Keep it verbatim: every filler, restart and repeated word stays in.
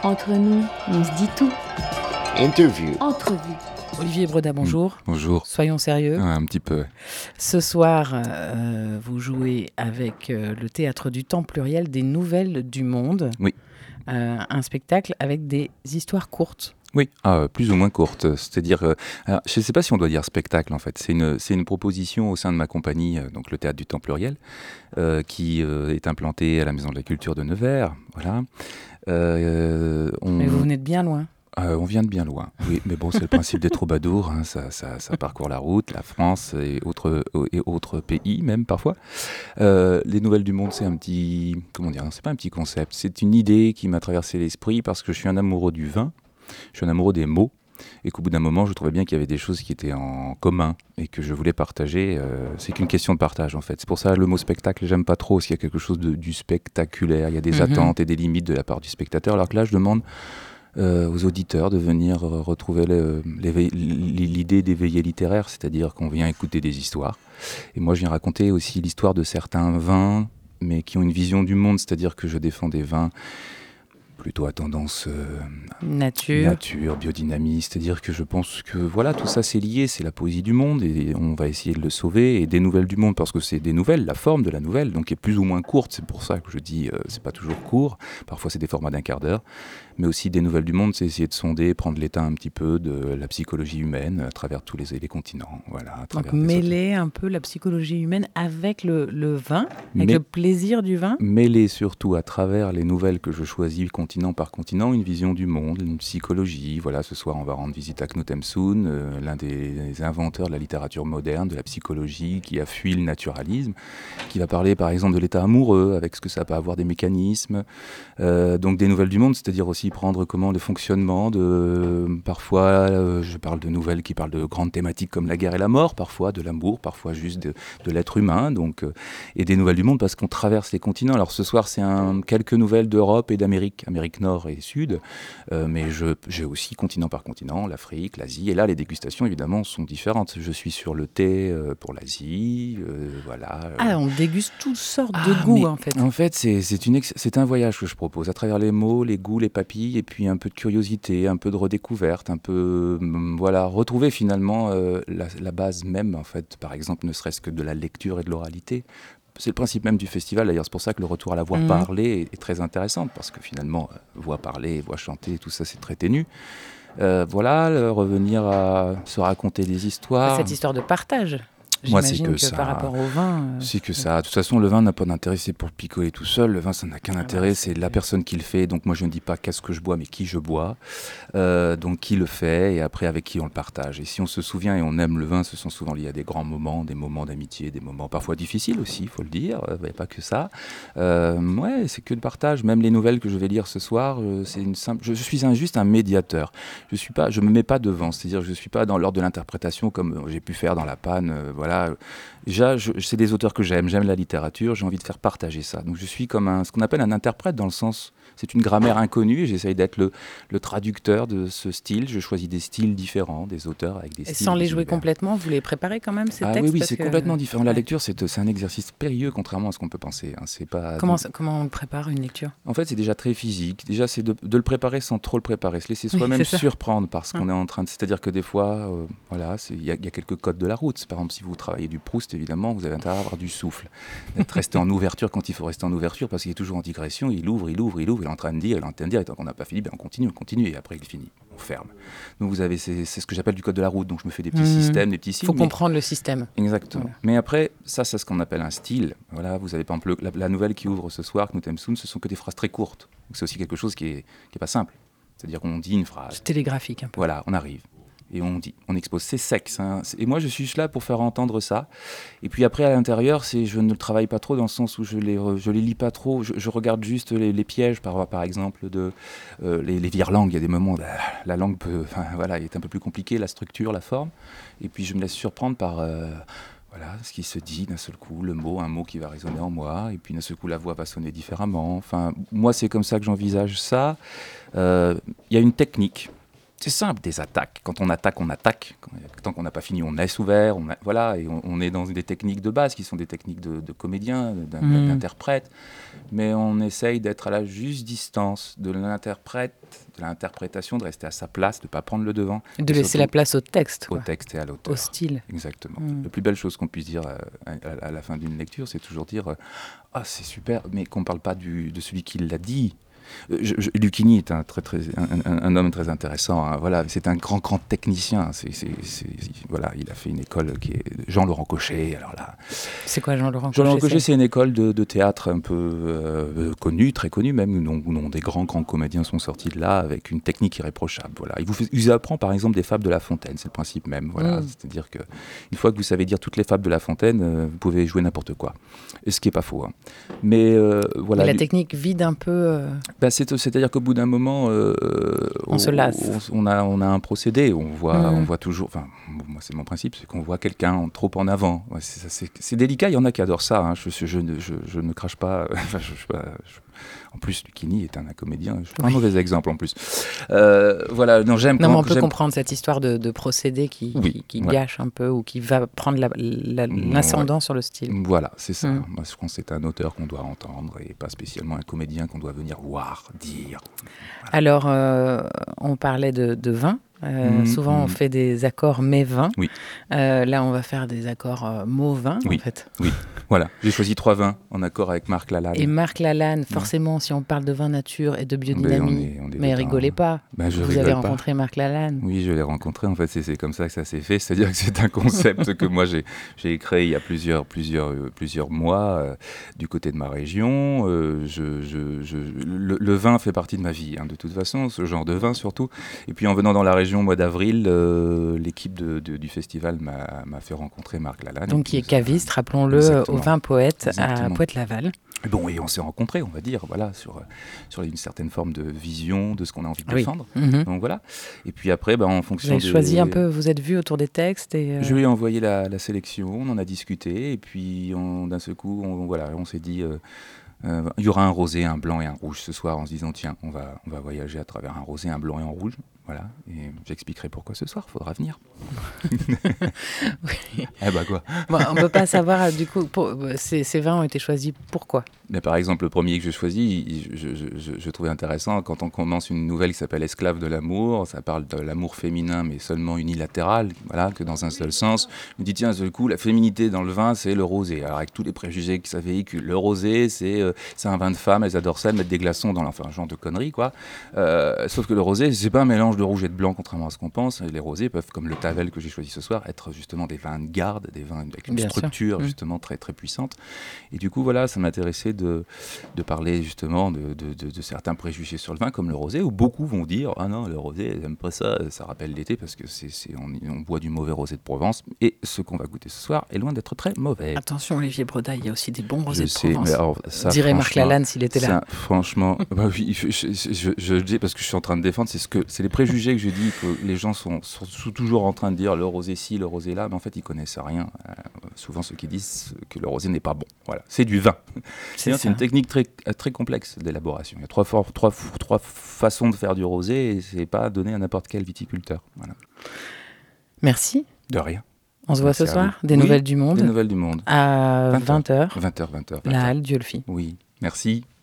Entre nous, on se dit tout. Interview. Entrevue. Olivier Breda, bonjour. Mmh, bonjour. Soyons sérieux. Ouais, un petit peu. Ce soir, euh, vous jouez avec euh, le Théâtre du Temps Pluriel des Nouvelles du Monde. Oui. Euh, un spectacle avec des histoires courtes. Oui, ah, plus ou moins courtes. C'est-à-dire, euh, alors, je ne sais pas si on doit dire spectacle en fait. C'est une, c'est une proposition au sein de ma compagnie, euh, donc le Théâtre du Temps Pluriel, euh, qui euh, est implanté à la Maison de la Culture de Nevers. Voilà. Euh, on... Mais vous venez de bien loin. Euh, on vient de bien loin, oui, mais bon, c'est le principe des troubadours, hein, ça, ça, ça parcourt la route, la France et autres, et autres pays même parfois. Euh, les Nouvelles du Monde, c'est un petit, comment dire, c'est pas un petit concept, c'est une idée qui m'a traversé l'esprit parce que je suis un amoureux du vin, je suis un amoureux des mots, et qu'au bout d'un moment, je trouvais bien qu'il y avait des choses qui étaient en commun et que je voulais partager. Euh, c'est qu'une question de partage en fait. C'est pour ça le mot spectacle, j'aime pas trop, parce qu'il y a quelque chose de, du spectaculaire, il y a des mm-hmm. attentes et des limites de la part du spectateur, alors que là, je demande Euh, aux auditeurs de venir euh, retrouver le, l'éveil, l'idée d'éveiller littéraire, c'est-à-dire qu'on vient écouter des histoires. Et moi, je viens raconter aussi l'histoire de certains vins, mais qui ont une vision du monde, c'est-à-dire que je défends des vins plutôt à tendance euh, nature. nature, biodynamie, c'est-à-dire que je pense que voilà, tout ça c'est lié, c'est la poésie du monde et on va essayer de le sauver, et des nouvelles du monde parce que c'est des nouvelles, la forme de la nouvelle, donc est plus ou moins courte, c'est pour ça que je dis euh, c'est pas toujours court, parfois c'est des formats d'un quart d'heure, mais aussi des nouvelles du monde, c'est essayer de sonder, prendre l'état un petit peu de la psychologie humaine à travers tous les, les continents. Voilà, à donc mêler autres. Un peu la psychologie humaine avec le, le vin, avec Mais, le plaisir du vin. Mêler surtout à travers les nouvelles que je choisis, continent par continent, une vision du monde, une psychologie. Voilà, ce soir on va rendre visite à Knut Hamsun, euh, l'un des, des inventeurs de la littérature moderne, de la psychologie, qui a fui le naturalisme, qui va parler par exemple de l'état amoureux, avec ce que ça peut avoir des mécanismes. Euh, donc des nouvelles du monde, c'est-à-dire aussi prendre comment le fonctionnement de parfois euh, je parle de nouvelles qui parlent de grandes thématiques comme la guerre et la mort, parfois de l'amour, parfois juste de, de l'être humain, donc euh, et des nouvelles du monde parce qu'on traverse les continents. Alors ce soir c'est un, quelques nouvelles d'Europe et d'Amérique, Amérique Nord et Sud, euh, mais je, j'ai aussi continent par continent, l'Afrique, l'Asie, et là les dégustations évidemment sont différentes. Je suis sur le thé euh, pour l'Asie, euh, voilà. Ah, on déguste toutes sortes ah, de goûts en fait. En fait c'est, c'est, une ex- c'est un voyage que je propose à travers les mots, les goûts, les papilles, et puis un peu de curiosité, un peu de redécouverte, un peu, euh, voilà, retrouver finalement euh, la, la base même, en fait, par exemple, ne serait-ce que de la lecture et de l'oralité. C'est le principe même du festival, d'ailleurs, c'est pour ça que le retour à la voix mmh. parlée est, est très intéressant, parce que finalement, euh, voix parlée, voix chantée, tout ça, c'est très ténu. Euh, voilà, euh, revenir à se raconter des histoires. Cette histoire de partage. Moi, J'imagine c'est que, que ça. Par rapport au vin... Euh, c'est que ça. De toute façon, le vin n'a pas d'intérêt, c'est pour le picoler tout seul. Le vin, ça n'a qu'un ah intérêt, bah, c'est, c'est la personne qui le fait. Donc moi, je ne dis pas qu'est-ce que je bois, mais qui je bois. Euh, donc qui le fait et après avec qui on le partage. Et si on se souvient et on aime le vin, ce sont souvent liés à des grands moments, des moments d'amitié, des moments parfois difficiles aussi, il faut le dire. Il n'y a pas que ça. Euh, ouais, c'est que le partage. Même les nouvelles que je vais lire ce soir, euh, c'est une simple... je, je suis un, juste un médiateur. Je suis pas, je me mets pas devant. C'est-à-dire que je suis pas dans l'ordre de l'interprétation comme j'ai pu faire dans La Panne. Euh, voilà. Déjà, je, c'est des auteurs que j'aime, j'aime la littérature, j'ai envie de faire partager ça. Donc je suis comme un, ce qu'on appelle un interprète dans le sens, c'est une grammaire inconnue et j'essaye d'être le, le traducteur de ce style. Je choisis des styles différents, des auteurs avec des et styles. Et sans les jouer univers. Complètement, vous les préparez quand même ces ah, textes oui, oui, c'est que... complètement différent. La lecture, c'est, c'est un exercice périlleux contrairement à ce qu'on peut penser. Hein. C'est pas comment, donc... ça, comment on prépare une lecture ? En fait, c'est déjà très physique. Déjà, c'est de, de le préparer sans trop le préparer, se laisser soi-même oui, surprendre par ce qu'on hum. est en train de... C'est-à-dire que des fois, euh, voilà, il y, y a quelques codes de la route. Par exemple, si vous travaillez du Proust, évidemment, vous avez intérêt à avoir du souffle. D'être resté en ouverture quand il faut rester en ouverture parce qu'il est toujours en digression. Il ouvre, il ouvre, il ouvre, il est en train de dire, il est en train de dire, et tant qu'on n'a pas fini, ben on continue, on continue, et après il finit, on ferme. Donc vous avez, c'est, c'est ce que j'appelle du code de la route, donc je me fais des petits mmh. systèmes, des petits signes. Il faut mais... comprendre le système. Exactement. Voilà. Mais après, ça c'est ce qu'on appelle un style. Voilà, vous avez par exemple la, la nouvelle qui ouvre ce soir, Knut Hamsun, ce sont que des phrases très courtes. Donc c'est aussi quelque chose qui est, qui est pas simple. C'est-à-dire qu'on dit une phrase. C'est télégraphique un peu. Voilà, on arrive. Et on dit, on expose, c'est sec. Hein. Et moi, je suis là pour faire entendre ça. Et puis après, à l'intérieur, c'est, je ne le travaille pas trop dans le sens où je les, je les lis pas trop. Je, je regarde juste les, les pièges, par, par exemple, de euh, les, les virelangues. Il y a des moments où la, la langue peut, enfin, voilà, est un peu plus compliquée, la structure, la forme. Et puis, je me laisse surprendre par euh, voilà, ce qui se dit d'un seul coup, le mot, un mot qui va résonner en moi. Et puis, d'un seul coup, la voix va sonner différemment. Enfin, moi, c'est comme ça que j'envisage ça. Il euh, y a une technique. C'est simple, des attaques. Quand on attaque, on attaque. Quand- Tant qu'on n'a pas fini, on laisse ouvert. On a- voilà, et on, on est dans des techniques de base qui sont des techniques de, de comédien, d'un- Mm. d'interprète. Mais on essaye d'être à la juste distance de l'interprète, de l'interprétation, de rester à sa place, de ne pas prendre le devant. De Et laisser surtout la place au texte, au quoi, texte et à l'auteur. au style. Exactement. Mm. La plus belle chose qu'on puisse dire euh, à, à- à la fin d'une lecture, c'est toujours dire euh, ah, c'est super, mais qu'on ne parle pas du, de celui qui l'a dit. Euh, je- je- Lucchini est un, très, très, un, un- un homme très intéressant. Hein, voilà, c'est un grand, grand technicien. C'est, c'est, c'est- voilà, il a fait une école qui est Jean-Laurent Cochet. Alors là, C'est quoi Jean-Laurent Cochet? Jean-Laurent Cochet, c'est- c'est une école de, de théâtre un peu euh, connue, très connue même, où non, où non, des grands, grands comédiens sont sortis de là avec une technique irréprochable. Voilà. Il vous, fait- il vous apprend par exemple des fables de La Fontaine, c'est le principe même. Voilà. Mm. C'est-à-dire que une fois que vous savez dire toutes les fables de La Fontaine, euh, vous pouvez jouer n'importe quoi. Et ce qui n'est pas faux. Hein. Mais euh, voilà. Mais la lui- technique vide un peu... euh, bah, c'est, c'est-à-dire qu'au bout d'un moment, euh, On se lasse. On, on a, on a un procédé. On voit, Mm. on voit toujours. Enfin, bon, moi, c'est mon principe, c'est qu'on voit quelqu'un en- trop en avant. Ouais, c'est, ça, c'est, c'est délicat. Il y en a qui adorent ça. Hein. Je, je, je, ne- je, je ne crache pas. Enfin, je, je- je- en plus, Lucchini est un, un comédien. Je suis un Oui. mauvais exemple en plus. Euh, voilà. Non, j'aime. Non, mais quand- on peut j'aime- comprendre cette histoire de, de procédé qui, Oui, qui, qui ouais. gâche un peu ou qui va prendre la- la- l'ascendant sur le style. Voilà, c'est ça. Mm. Moi, je pense que c'est un auteur qu'on doit entendre et pas spécialement un comédien qu'on doit venir voir, dire. Alors, euh, on parlait de, de vin. Euh, Mhm, souvent, on mhm. fait des accords mais-vin. Oui. Euh, là, on va faire des accords euh, mots-vin, Oui. en fait. Voilà, j'ai choisi trois vins en accord avec Marc Lalanne. Et Marc Lalanne, forcément, si on parle de vin nature et de Ben, on biodynamie, est- on est mais dedans. rigolez pas. Ben, je Vous rigole avez pas. rencontré Marc Lalanne. Oui, je l'ai rencontré. En fait, c'est, c'est comme ça que ça s'est fait. C'est-à-dire que c'est un concept que moi j'ai, j'ai créé il y a plusieurs, plusieurs, euh, plusieurs mois euh, du côté de ma région. Euh, je, je, je, le, le vin fait partie de ma vie, hein, de toute façon, ce genre de vin surtout. Et puis en venant dans la région au mois d'avril, euh, l'équipe de, de- du festival m'a, m'a fait rencontrer Marc Lalanne. Donc, Et qui est puis, ça- caviste, rappelons-le, Exactement. au Vin Poète à Exactement. Poète-Laval. Bon, et on s'est rencontrés, on va dire, voilà, sur, sur une certaine forme de vision de ce qu'on a envie de Oui. défendre. Mhm. Donc voilà. Et puis après, ben, en Vous fonction avez des- choisi un peu, vous êtes vus autour des textes et... euh, Je lui ai envoyé la, la sélection, on en a discuté, et puis on- d'un seul coup, on, voilà, on s'est dit, euh, euh, il y aura un rosé, un blanc et un rouge ce soir, en se disant, tiens, on va, on va voyager à travers un rosé, un blanc et un rouge. Voilà, et j'expliquerai pourquoi ce soir, faudra venir. Oui. Eh bah quoi. Bon, on ne peut pas savoir, euh, du coup, pour- euh, ces, ces vins ont été choisis pourquoi? Mais par exemple, le premier que j'ai choisi, je, je, je, je trouvais intéressant quand on commence une nouvelle qui s'appelle Esclave de l'amour. Ça parle de l'amour féminin, mais seulement unilatéral, voilà, que dans un seul sens. Je me dis, tiens, ce coup, la féminité dans le vin, c'est le rosé. Alors, avec tous les préjugés que ça véhicule, le rosé, c'est euh, c'est un vin de femme, elles adorent ça, elles mettent des glaçons dans l'enfin, genre de conneries, quoi. Euh, sauf que le rosé, c'est pas un mélange de rouge et de blanc, contrairement à ce qu'on pense. Les rosés peuvent, comme le Tavel que j'ai choisi ce soir, être justement des vins de garde, des vins avec une Bien sûr. structure, Mmh. justement, très, très puissante. Et du coup, voilà, ça m'intéressait de de parler justement de, de, de, de certains préjugés sur le vin, comme le rosé, où beaucoup vont dire « Ah non, le rosé, j'aime pas ça, ça rappelle l'été, parce que c'est, c'est, on, on boit du mauvais rosé de Provence. » Et ce qu'on va goûter ce soir est loin d'être très mauvais. Attention, Olivier Bredaille, il y a aussi des bons Je rosés de sais, Provence. mais alors, ça, Dirait Marc franchement, Lalanne s'il était là. ça, franchement, bah oui, je, je, je, je le dis parce que je suis en train de défendre, c'est, ce que, c'est les préjugés que je dis, que les gens sont, sont, sont toujours en train de dire le rosé ci, le rosé là, mais en fait ils connaissent rien. Euh, souvent ceux qui disent que le rosé n'est pas bon. Voilà, c'est du vin. C'est C'est, c'est une ça. technique très, très complexe d'élaboration. Il y a trois, for- trois, f- trois façons de faire du rosé et c'est pas donné à n'importe quel viticulteur. Voilà. Merci. De rien. On se voit Merci ce à soir. vous. Des Oui, nouvelles du monde Des nouvelles du monde. à vingt vingt heures. vingt heures, vingt heures. La Halle Diolfi. Oui. Merci.